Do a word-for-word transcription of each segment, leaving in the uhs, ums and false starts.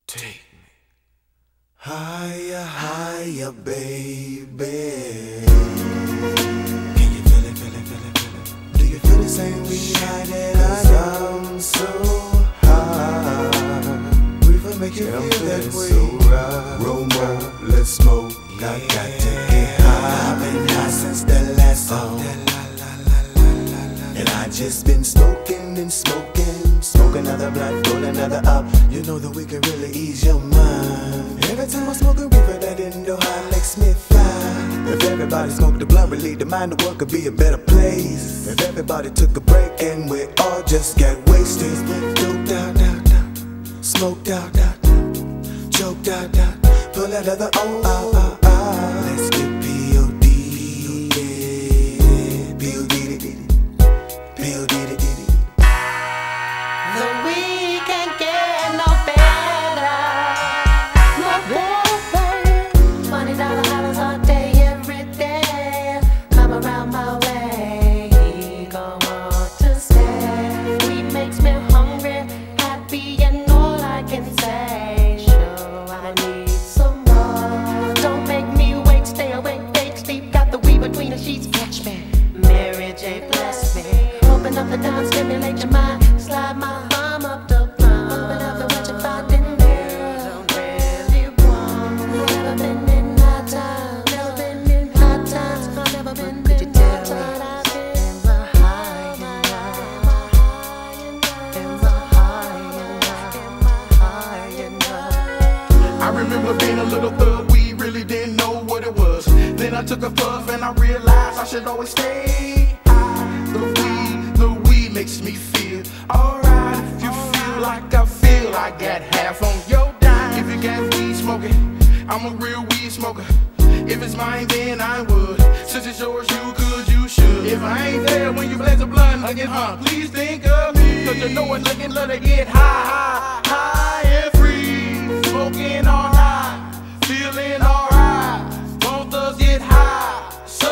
Take me higher, higher, baby. Can you feel it, feel it, feel it, feel it? Do you feel the same way that I am so high? We will make you feel that way. So right. Roll more, let's smoke. I got to get high. I've been high since the last song. And I just been smoking and smoking. Smoke another blunt, roll another up. You know that we can really ease your mind. Every time I smoke a reefer, that Indo high makes me fly. If everybody smoked the blunt, relieve the mind, the world could be a better place. If everybody took a break and we all just get wasted. Doped out, out, out. Smoked out, out, out. Choked out, out. Pull that other O out, out, out. Let's get P O D. P O D. P O D. The week can't get no better, no better. Twenty dollar hollers all day, every day. Come around my way, come on to stay. Weed makes me hungry, happy, and all I can say. Sure, I need some more. Don't make me wait, stay awake, fake sleep. Got the weed between the sheets, catch me. Mary J, bless me. Open up the down, stimulate your mind. Slide my thumb up the plum. Open up the what you find in there. Don't really want. Never been in high times. Never been in high times. I've never been in high times. I've been in my high and high. In my high and high. In my high and high. I remember being a little thug, we really didn't know what it was. Then I took a puff and I realized I should always stay high. The weed, the weed makes me feel alright. If you feel like I feel, I got half on your dime. If you got weed smoking, I'm a real weed smoker. If it's mine, then I would. Since it's yours, you could, you should. If I ain't there when you blaze a blunt again, huh, please think of me. Cause you know it's looking love to get high, high, high and free. Smoking all night, feeling alright. Both us get high, so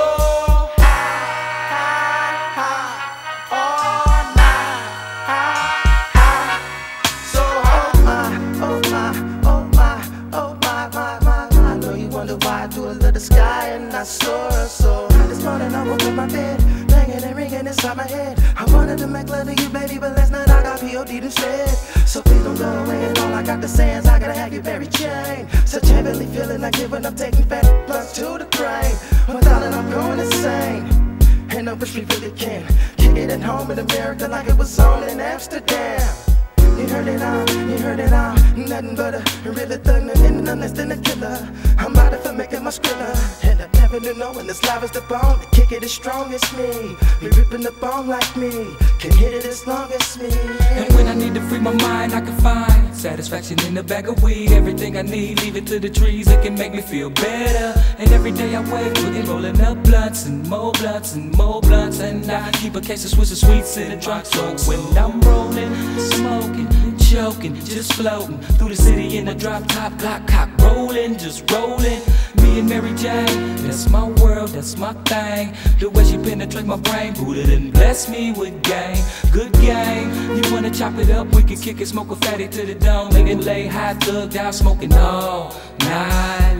high, high, all night, high, high, so high. Oh my, oh my, oh my, my, my, my. I know you wonder why I do a little sky and I soar so high. This morning I woke up my bed, banging and ringing inside my head. I wanted to make love to you, baby, but last night I got P O D'd instead. So please don't go away, and all I got to say is I gotta have you very chain. Such heavenly feeling like giving up, taking fat plus to the brain. Without it, I'm going insane. And I wish we really can kick it at home in America like it was on in Amsterdam. You heard it all, you heard it all. Nothing but a really thug, nothing less than a killer. I'm out for making my skrilla. And I never knew no one this live as the bone. To kick it as strong as me. Be ripping the bone like me. Can hit it as long as me. And when I need to free my mind, I can find satisfaction in the bag of weed. Everything I need, leave it to the trees. It can make me feel better. And every day I wake, looking, rolling up blunts and more blunts and more blunts. And I keep a case of Swiss and sweets in the trunk. So when I'm rolling, smoking, choking, just floating through the city in a drop top, clock, cock, rolling, just rolling. Me and Mary Jane, that's my world, that's my thing. The way she penetrate my brain, Buddha done bless me with game, good game. You wanna chop it up, we can kick it, smoke a fatty to the dome, and lay high, thugged out, smoking all night